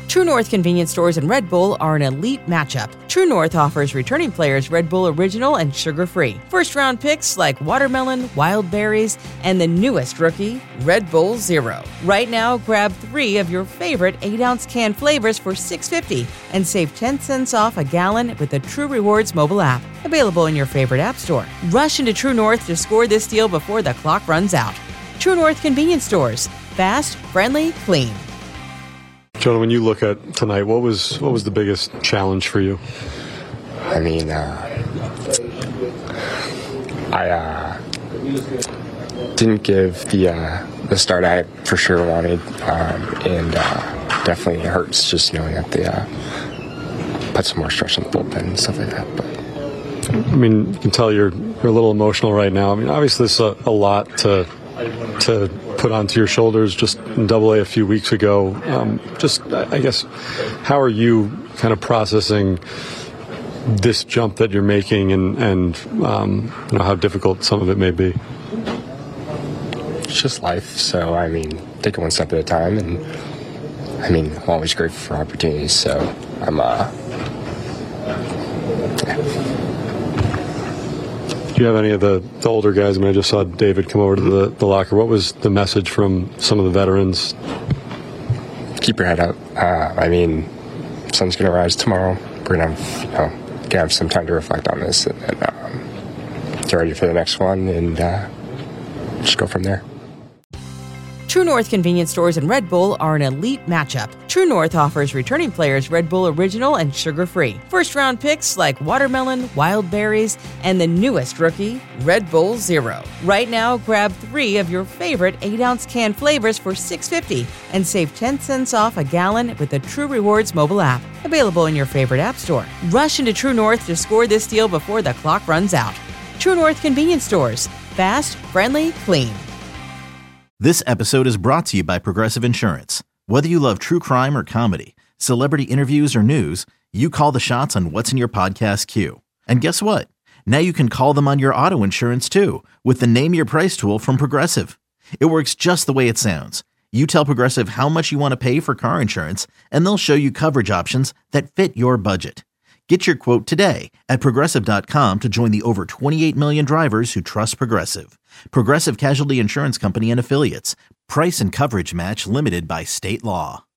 True North Convenience Stores and Red Bull are an elite matchup. True North offers returning players Red Bull Original and sugar-free. First-round picks like watermelon, wild berries, and the newest rookie, Red Bull Zero. Right now, grab 3 of your favorite 8-ounce can flavors for $6.50 and save 10 cents off a gallon with the True Rewards mobile app. Available in your favorite app store. Rush into True North to score this deal before the clock runs out. True North Convenience Stores. Fast, friendly, clean. Jonah, when you look at tonight, what was the biggest challenge for you? I mean, I didn't give the start I for sure wanted, and definitely it hurts just knowing that they put some more stress on the bullpen and stuff like that. But I mean, you can tell you're a little emotional right now. I mean, obviously it's a lot to put onto your shoulders just in Double A few weeks ago. I guess, how are you kind of processing this jump that you're making and how difficult some of it may be? It's just life. So, I mean, take it one step at a time. And, I mean, I'm always grateful for opportunities. So, I'm, Do you have any of the older guys? I mean, I just saw David come over to the locker. What was the message from some of the veterans? Keep your head up. I mean, sun's going to rise tomorrow. We're going to have some time to reflect on this and get ready for the next one and just go from there. True North Convenience Stores and Red Bull are an elite matchup. True North offers returning players Red Bull Original and sugar-free. First-round picks like watermelon, wild berries, and the newest rookie, Red Bull Zero. Right now, grab 3 of your favorite 8-ounce can flavors for $6.50 and save 10 cents off a gallon with the True Rewards mobile app. Available in your favorite app store. Rush into True North to score this deal before the clock runs out. True North Convenience Stores. Fast, friendly, clean. This episode is brought to you by Progressive Insurance. Whether you love true crime or comedy, celebrity interviews or news, you call the shots on what's in your podcast queue. And guess what? Now you can call them on your auto insurance too with the Name Your Price tool from Progressive. It works just the way it sounds. You tell Progressive how much you want to pay for car insurance, and they'll show you coverage options that fit your budget. Get your quote today at Progressive.com to join the over 28 million drivers who trust Progressive. Progressive Casualty Insurance Company and Affiliates. Price and coverage match limited by state law.